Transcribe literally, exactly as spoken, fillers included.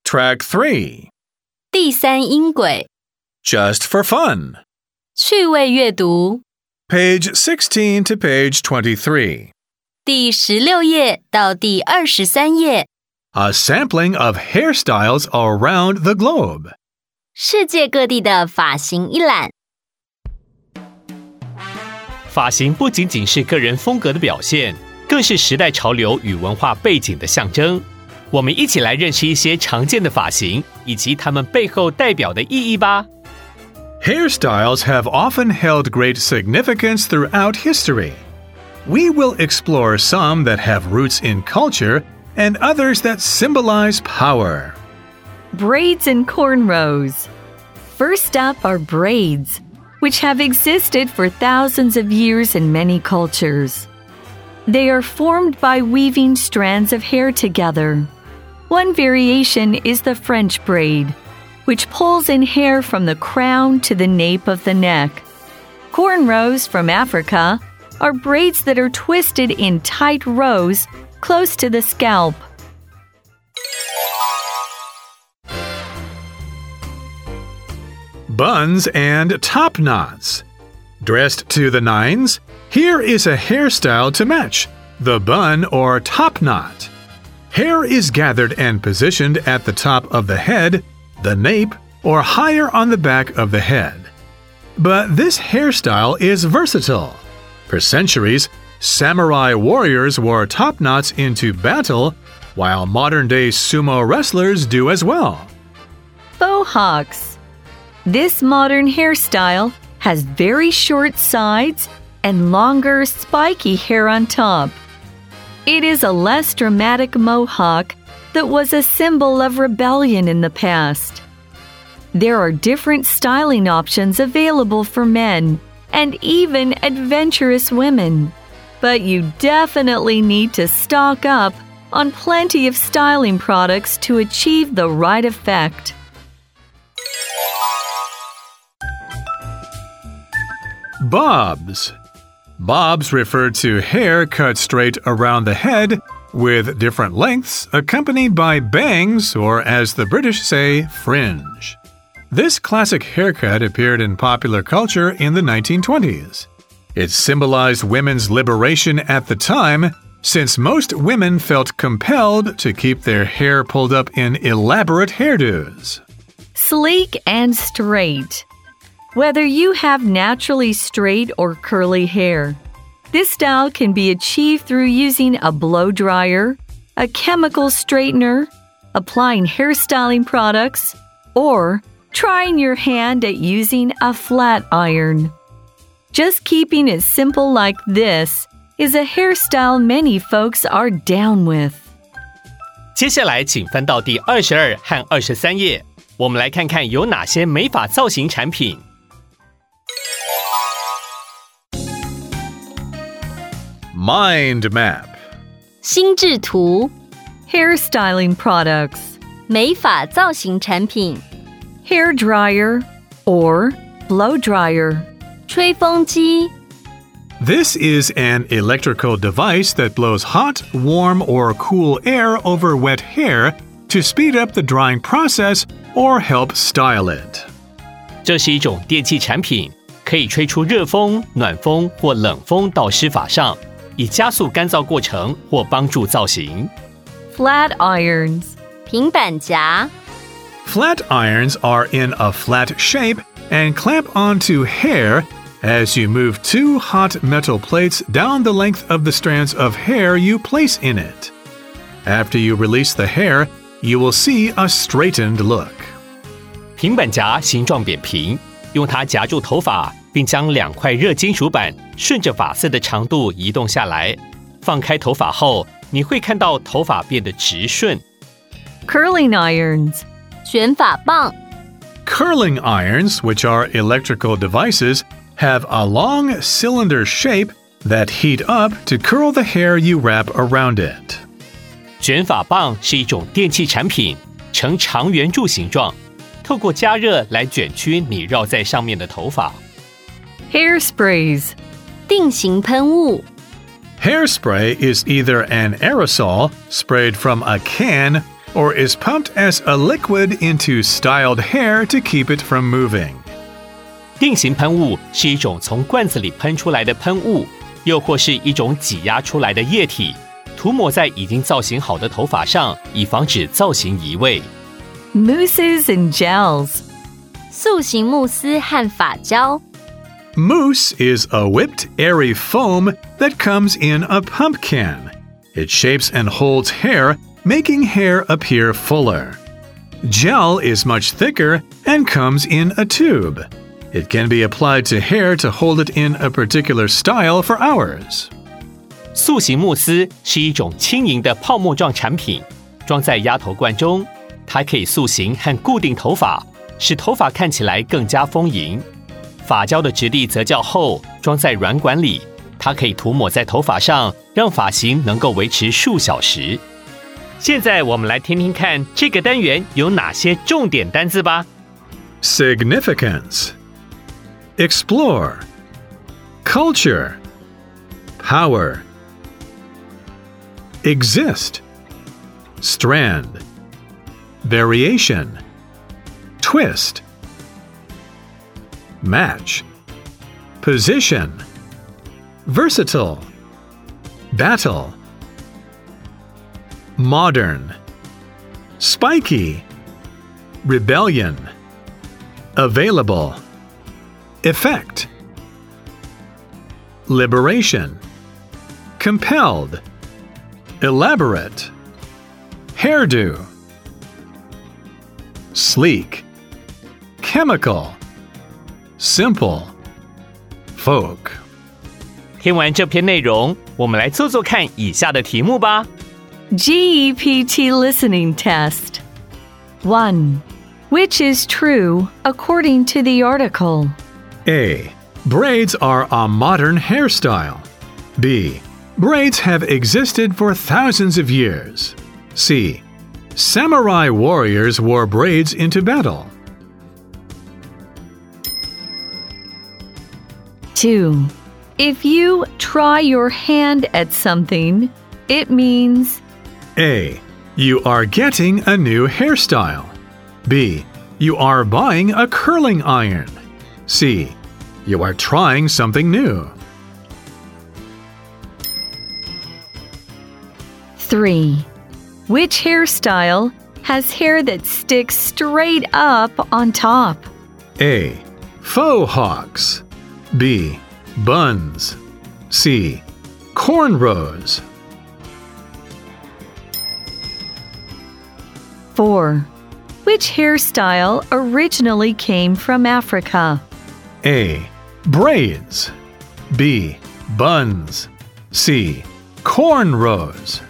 Track three. 第三音轨 Just for fun. 趣味阅读 Page sixteen to page twenty-three. 第十六页到第二十三页 A sampling of hairstyles around the globe. 世界各地的发型一览。 发型不仅仅是个人风格的表现，更是时代潮流与文化背景的象征。我们一起来认识一些常见的发型，以及它们背后代表的意义吧。 Hairstyles have often held great significance throughout history. We will explore some that have roots in culture and others that symbolize power. Braids and cornrows. First up are braids, which have existed for thousands of years in many cultures. They are formed by weaving strands of hair together. One variation is the French braid, which pulls in hair from the crown to the nape of the neck. Cornrows from Africa are braids that are twisted in tight rows close to the scalp. Buns and top knots. Dressed to the nines, here is a hairstyle to match, the bun or top knot. Hair is gathered and positioned at the top of the head, the nape, or higher on the back of the head. But this hairstyle is versatile. For centuries, samurai warriors wore top knots into battle, while modern-day sumo wrestlers do as well. Faux hawks. This modern hairstyle has very short sides and longer, spiky hair on top. It is a less dramatic mohawk that was a symbol of rebellion in the past. There are different styling options available for men and even adventurous women, but you definitely need to stock up on plenty of styling products to achieve the right effect. Bobs. Bobs refer to hair cut straight around the head with different lengths accompanied by bangs or, as the British say, fringe. This classic haircut appeared in popular culture in the nineteen twenties. It symbolized women's liberation at the time, since most women felt compelled to keep their hair pulled up in elaborate hairdos. Sleek and straight. Whether you have naturally straight or curly hair, this style can be achieved through using a blow dryer, a chemical straightener, applying hairstyling products, or trying your hand at using a flat iron. Just keeping it simple like this is a hairstyle many folks are down with. 接下来请翻到第二十二和二十三页，我们来看看有哪些美发造型产品。 Mind map. 心智图 Hairstyling products. 美发造型产品 Hair dryer or blow dryer. 吹风机 This is an electrical device that blows hot, warm, or cool air over wet hair to speed up the drying process or help style it. 这是一种电器产品，可以吹出热风、暖风或冷风到湿发上，以加速干燥过程或帮助造型。 Flat irons. 平板夹 Flat irons are in a flat shape and clamp onto hair as you move two hot metal plates down the length of the strands of hair you place in it. After you release the hair, you will see a straightened look. 平板夹形状扁平，用它夹住头发，并将两块热金属板顺着发丝的长度移动下来。放开头发后，你会看到头发变得直顺。 Curling irons. 卷发棒 Curling irons, which are electrical devices, have a long cylinder shape that heat up to curl the hair you wrap around it. 卷发棒是一种电器产品，呈长圆柱形状，透过加热来卷曲你绕在上面的头发。 Hairsprays. 定型喷雾 Hairspray is either an aerosol sprayed from a can or is pumped as a liquid into styled hair to keep it from moving. 定型喷雾是一种从罐子里喷出来的喷雾，又或是一种挤压出来的液体，涂抹在已经造型好的头发上，以防止造型移位。 Mousses and gels. 塑形慕斯和发胶。 Mousse is a whipped, airy foam that comes in a pump can. It shapes and holds hair, making hair appear fuller. Gel is much thicker and comes in a tube. It can be applied to hair to hold it in a particular style for hours. 塑形慕斯是一种轻盈的泡沫状产品，装在压头罐中，它可以塑形和固定头发，使头发看起来更加丰盈。发胶的质地则较厚，装在软管里，它可以涂抹在头发上，让发型能够维持数小时。现在我们来听听看这个单元有哪些重点单字吧。 Significance. Explore. Culture. Power. Exist. Strand. Variation. Twist. Match. Position. Versatile. Battle. Modern. Spiky. Rebellion. Available. Effect. Liberation. Compelled. Elaborate. Hairdo. Sleek. Chemical. Simple. Folk. 听完这篇内容，我们来做做看以下的题目吧。 G E P T listening test. one. Which is true according to the article? A. Braids are a modern hairstyle. B. Braids have existed for thousands of years. C. Samurai warriors wore braids into battle. two. If you try your hand at something, it means A. You are getting a new hairstyle. B. You are buying a curling iron. C. You are trying something new. three. Which hairstyle has hair that sticks straight up on top? A. Faux hawks. B. Buns. C. Cornrows. four. Which hairstyle originally came from Africa? A. Braids. B. Buns. C. Cornrows.